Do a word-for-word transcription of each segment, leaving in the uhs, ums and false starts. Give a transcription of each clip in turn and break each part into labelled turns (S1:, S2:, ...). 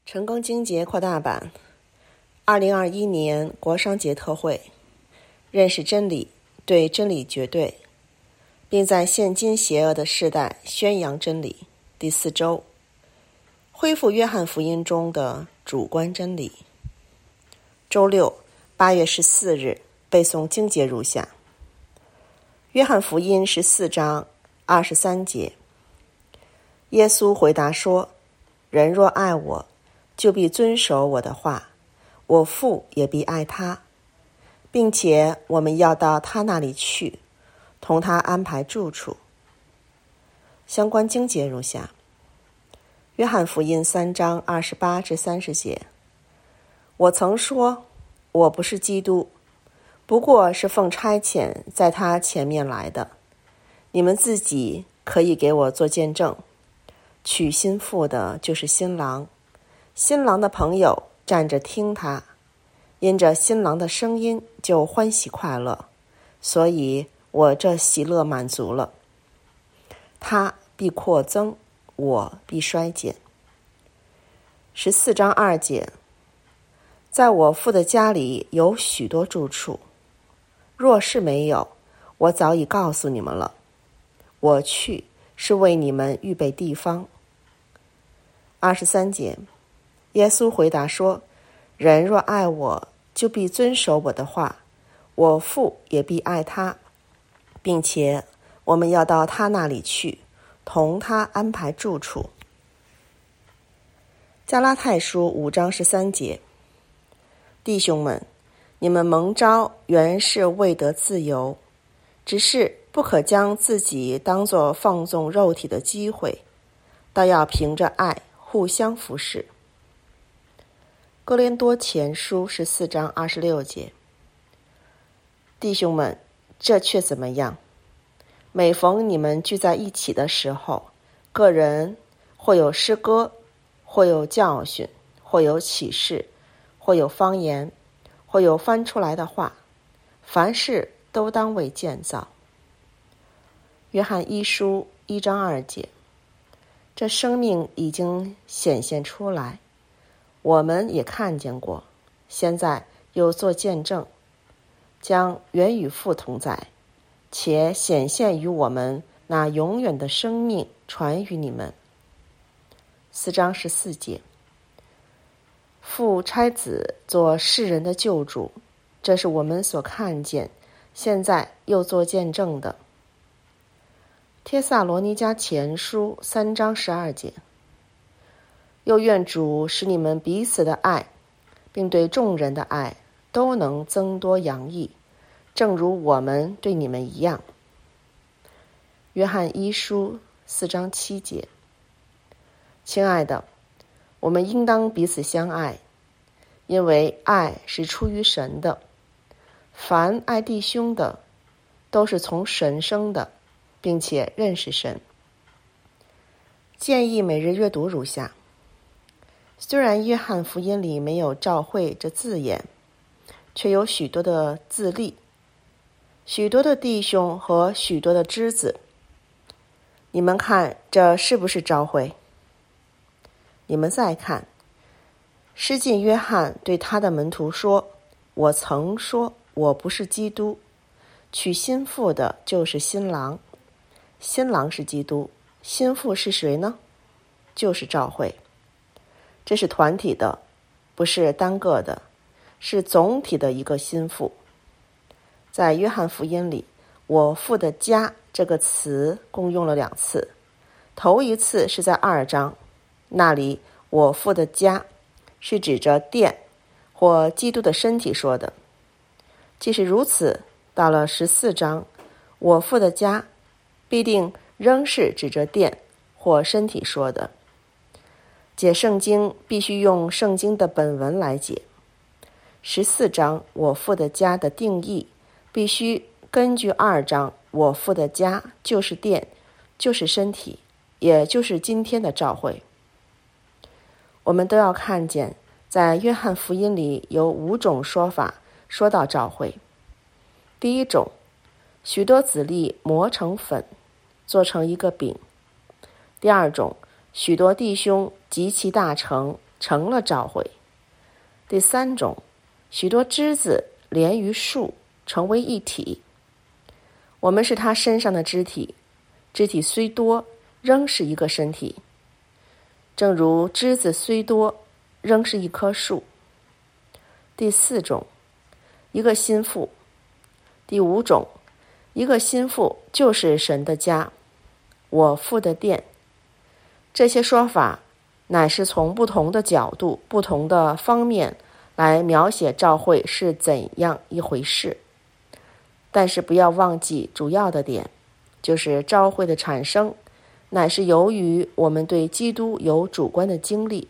S1: 成功经节扩大版，二零二一年国商节特会，认识真理，对真理绝对，并在现今邪恶的世代宣扬真理。第四周，恢复约翰福音中的主观真理。周六，八月十四日，背诵经节如下：约翰福音十四章二十三节，耶稣回答说：人若爱我，就必遵守我的话，我父也必爱他，并且我们要到他那里去，同他安排住处。相关经节如下：约翰福音三章二十八至三十节，我曾说，我不是基督，不过是奉差遣在他前面来的。你们自己可以给我做见证。娶新妇的就是新郎，新郎的朋友站着听他，因着新郎的声音就欢喜快乐，所以我这喜乐满足了。他必扩增，我必衰减。十四章二节，在我父的家里有许多住处，若是没有，我早已告诉你们了。我去是为你们预备地方。二十三节，耶稣回答说：人若爱我，就必遵守我的话，我父也必爱他，并且我们要到他那里去，同他安排住处。加拉太书五章十三节，弟兄们，你们蒙召原是为得自由，只是不可将自己当作放纵肉体的机会，倒要凭着爱互相服侍。哥林多前书十四章二十六节，弟兄们，这却怎么样？每逢你们聚在一起的时候，个人或有诗歌，或有教训，或有启示，或有方言，或有翻出来的话，凡事都当为建造。约翰一书一章二节，这生命已经显现出来，我们也看见过，现在又做见证，将原与父同在，且显现于我们那永远的生命传于你们。四章十四节，父差子做世人的救主，这是我们所看见，现在又做见证的。帖撒罗尼迦前书三章十二节，又愿主使你们彼此的爱，并对众人的爱都能增多洋溢，正如我们对你们一样。约翰一书四章七节，亲爱的，我们应当彼此相爱，因为爱是出于神的。凡爱弟兄的，都是从神生的，并且认识神。建议每日阅读如下：虽然约翰福音里没有教会这字眼，却有许多的字例，许多的弟兄和许多的枝子。你们看，这是不是教会？你们再看，施浸约翰对他的门徒说：我曾说我不是基督，娶新妇的就是新郎，新郎是基督，新妇是谁呢？就是教会。这是团体的，不是单个的，是总体的一个新妇。在约翰福音里，我父的家这个词共用了两次，头一次是在二章，那里我父的家是指着殿或基督的身体说的。即使如此，到了十四章，我父的家必定仍是指着殿或身体说的。解圣经必须用圣经的本文来解。十四章我父的家的定义必须根据二章我父的家就是殿，就是身体，也就是今天的教会。我们都要看见，在约翰福音里有五种说法说到教会。第一种，许多子粒磨成粉，做成一个饼。第二种，许多弟兄集其大成， 成了教会。第三种，许多枝子连于树，成为一体。我们是他身上的肢体，肢体虽多，仍是一个身体。正如枝子虽多，仍是一棵树。第四种，一个心腹。第五种，一个心腹就是神的家，我父的殿。这些说法乃是从不同的角度、不同的方面来描写教会是怎样一回事。但是不要忘记主要的点，就是教会的产生乃是由于我们对基督有主观的经历。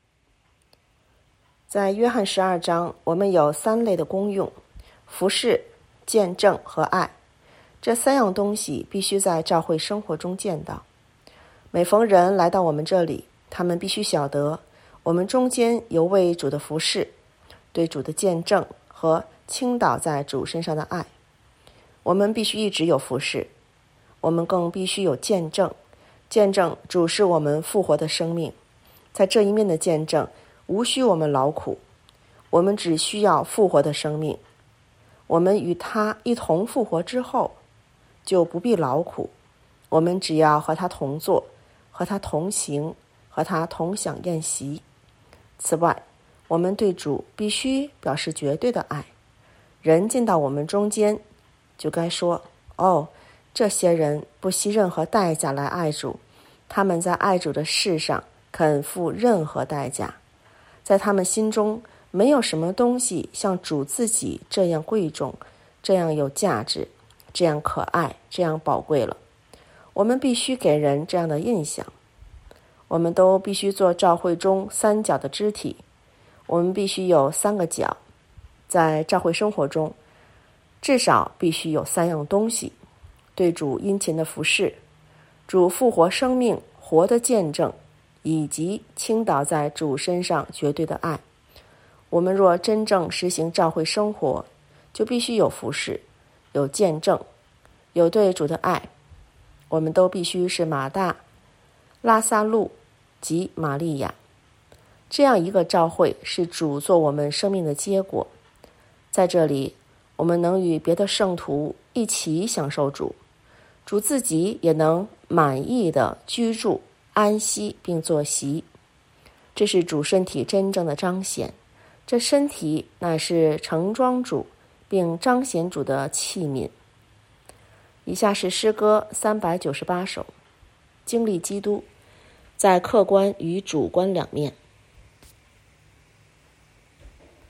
S1: 在约翰十二章，我们有三类的功用：服事、见证和爱。这三样东西必须在教会生活中见到。每逢人来到我们这里，他们必须晓得我们中间有为主的服事，对主的见证和倾倒在主身上的爱。我们必须一直有服事，我们更必须有见证。见证主是我们复活的生命，在这一面的见证无需我们劳苦，我们只需要复活的生命。我们与他一同复活之后，就不必劳苦，我们只要和他同坐，和他同行，和他同享宴席。此外，我们对主必须表示绝对的爱。人进到我们中间，就该说：哦，这些人不惜任何代价来爱主，他们在爱主的事上肯付任何代价。在他们心中，没有什么东西像主自己这样贵重，这样有价值，这样可爱，这样宝贵了。我们必须给人这样的印象。我们都必须做教会中三角的肢体，我们必须有三个角。在教会生活中，至少必须有三样东西：对主殷勤的服事，主复活生命活的见证，以及倾倒在主身上绝对的爱。我们若真正实行教会生活，就必须有服事，有见证，有对主的爱。我们都必须是马大、拉撒路及玛利亚。这样一个教会是主做我们生命的结果。在这里，我们能与别的圣徒一起享受主，主自己也能满意的居住、安息并坐席。这是主身体真正的彰显，这身体乃是盛装主并彰显主的器皿。以下是诗歌三百九十八首，经历基督，在客观与主观两面。